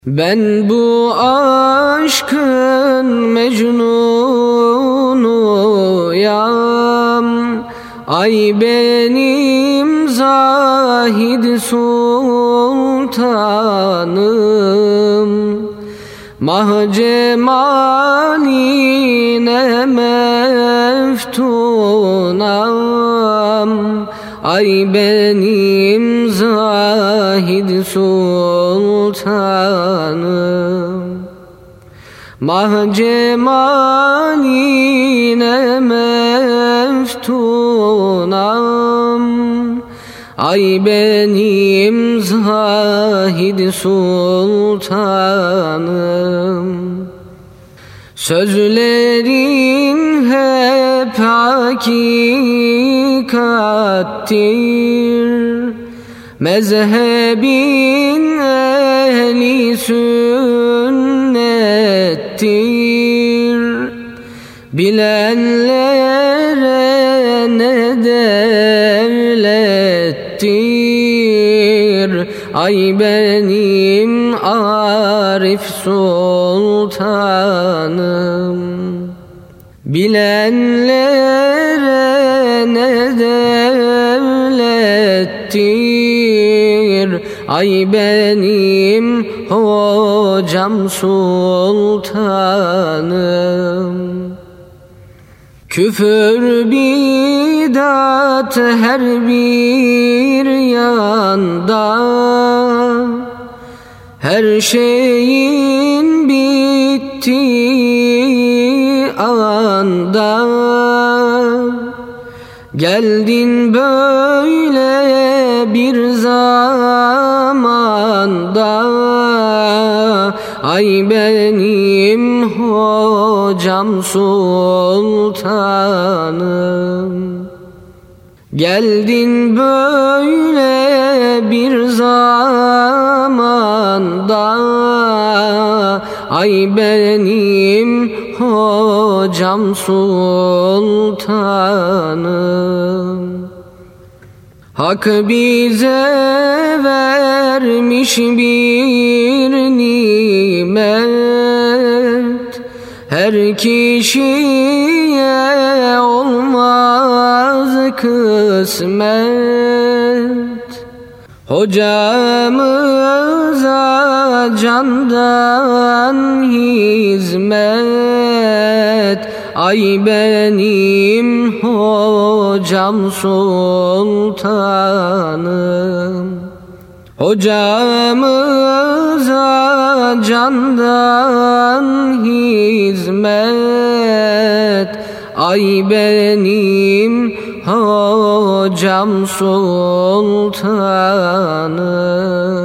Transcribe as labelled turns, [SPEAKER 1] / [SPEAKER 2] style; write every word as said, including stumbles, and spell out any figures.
[SPEAKER 1] Ben bu aşkın mecnunuyam, ay benim zahid sultanım. Mah cemaline meftunam, ay benim zahid sultanım. Mah cemaline meftunam, ay benim zahid sultanım. Sözlerin hep hakikattir, mezhebin ehli sünnettir. Bilenlere ne devlettir, ay benim Arif sultanım. Bilenlere ne devlettir, ay benim hocam sultanım. Küfür bidat her bir yanda, her şeyin bittiği anda. Geldin böyle bir zamanda, ay benim hocam sultanım. Geldin böyle bir zamanda, ay benim hocam sultanım. Hak bize vermiş bir nimet, her kişiye olmaz kısmet. Hocamıza candan hizmet, ay benim hocam sultanım. Hocamıza candan hizmet, ay benim hocam sultanım.